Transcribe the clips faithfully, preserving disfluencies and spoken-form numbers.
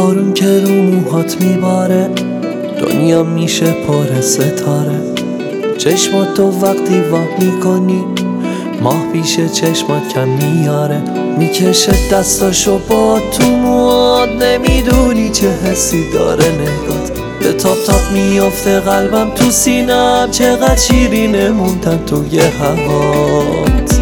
بارون که رو موهات میباره، دنیا میشه پر ستاره. چشمات تو وقتی وا میکنی، ماه پیش چشمات کم میاره. میکشه دستاشو با تو موات، نمیدونی چه حسی داره نگات. به تاپ تاپ میافته قلبم تو سینم، چقدر شیرینه موندن توی هوات.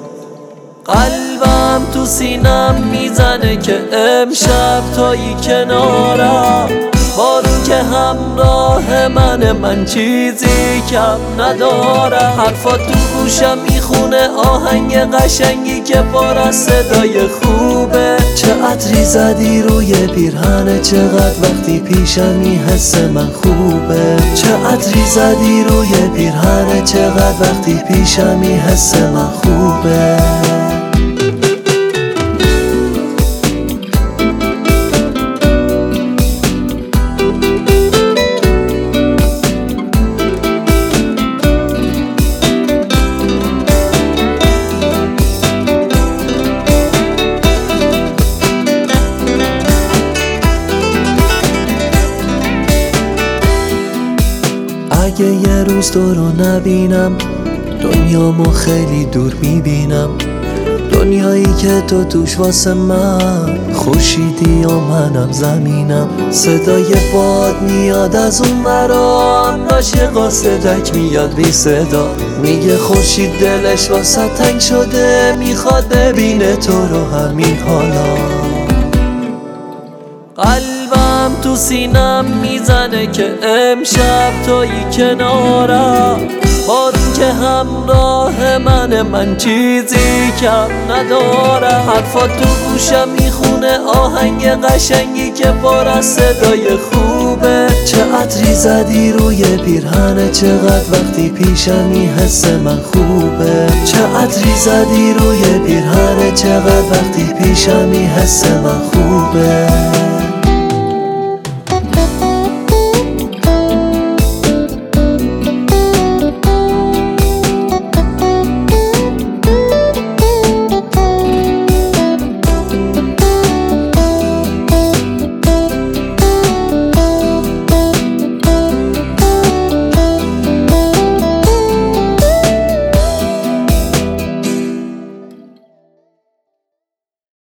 قلبم تو سینم میزنه که امشب تویی کنارم. بارون که همراه منه، من چیزی کم ندارم. حرفات تو گوشم میخونه آهنگ قشنگی که پر از صدای خوبه. چه عطری زدی روی پیرهنه، چقدر وقتی پیشمی حس من خوبه. چه عطری زدی روی پیرهنه، چقدر وقتی پیشمی حس من خوبه. اگه یه روز تو رو نبینم، دنیامو خیلی دور میبینم. دنیایی که تو توش واسه من خورشیدی یا منم زمینم. صدای باد میاد از اون ورا، عاشقا صدک میاد بی صدا. میگه خورشید دلش واسه تنگ شده، میخواد ببینه تو رو همین حالا. قلبم تو سینم میزنه که امشب تویی کنارم. بارون که همراه منه، من چیزی کم ندارم. حرفات تو گوشم میخونه آهنگ قشنگی که پر از صدای خوبه. چه عطری زدی روی پیرهنه، چقدر وقتی پیشمی حس من خوبه. چه عطری زدی روی پیرهنه، چقدر وقتی پیشمی حس من خوبه.